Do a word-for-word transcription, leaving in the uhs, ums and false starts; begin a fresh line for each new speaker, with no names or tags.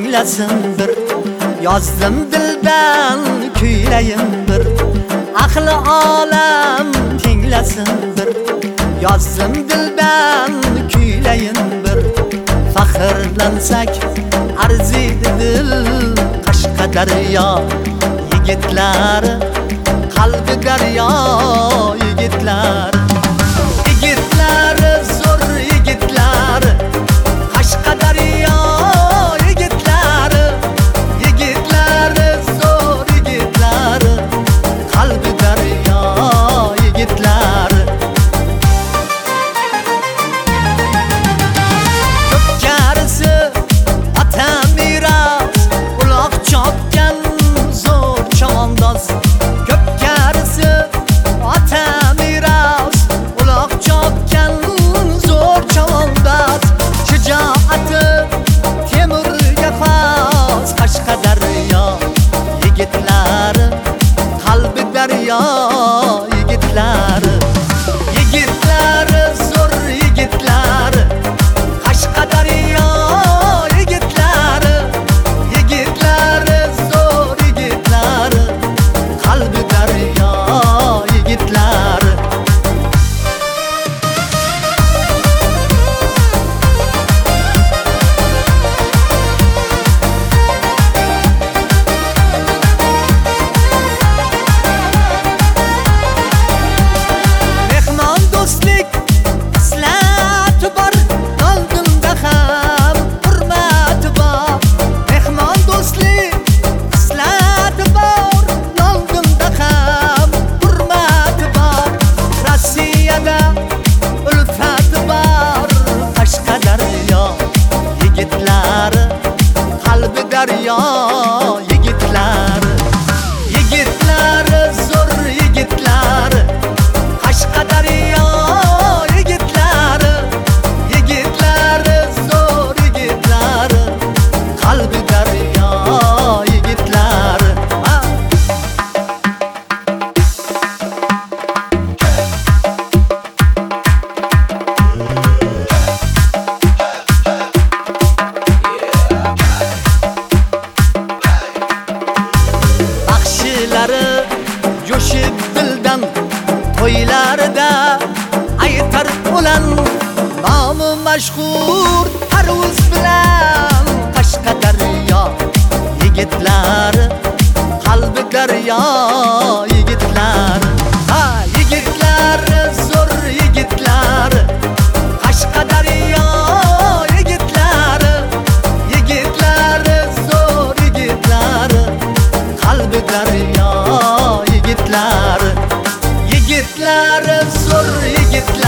tinglasin bir. Yozdim dildan kuylayin bir. Ahli olam tinglasin bir. Yozdim dildan kuylayin bir. Faxrlansak arziydi dil Qashqadaryo yigitlari, qalbi daryo yigitlari. Yigitlari zo'r yigitlari, Qashqadaryo yigitlari. Yigitlari zo'r yigitlari, qalbi daryo yigitlari. Ko'pkarisi ota miros, uloq chopgan zo'r chavandoz. Ko'pkarisi ota miros, uloq chopgan zo'r chavandoz. Shijoati temurga xos, Qashqadaryo yigitlari, qalbi daryo yigitlari. Yigitlari zo'r yigitlari, Qashqadaryo yigitlari. Yigitlari zo'r yigitlari, qalbi daryo yigitlari. Mehmon do'stlik islati bor, oldimda ham hurmati bor. Mehmon do'stlik islati bor, oldimda ham hurmati bor. Rossiyada ulfati bor, Qashqadaryo yigitlari, qalbi daryo yigitlari. Yigitlari zo'r yigitlari, Qashqadaryo yigitlari. Yigitlari zo'r yigitlari, qalbi daryo yigitlari. Ha! Baxshilari jo'shib dildan, to'ylarida aytar ulan. Nomi mashhur Tarvuz bilan Qashqadaryo yigitlari, qalbi daryo yigitlari. Ha, yigitlari zo'r yigitlari, Qashqadaryo yigitlari. Yigitlari zo'r yigitlari, qalbi daryo yigitlari. Yigitlari zo'r yigitlari.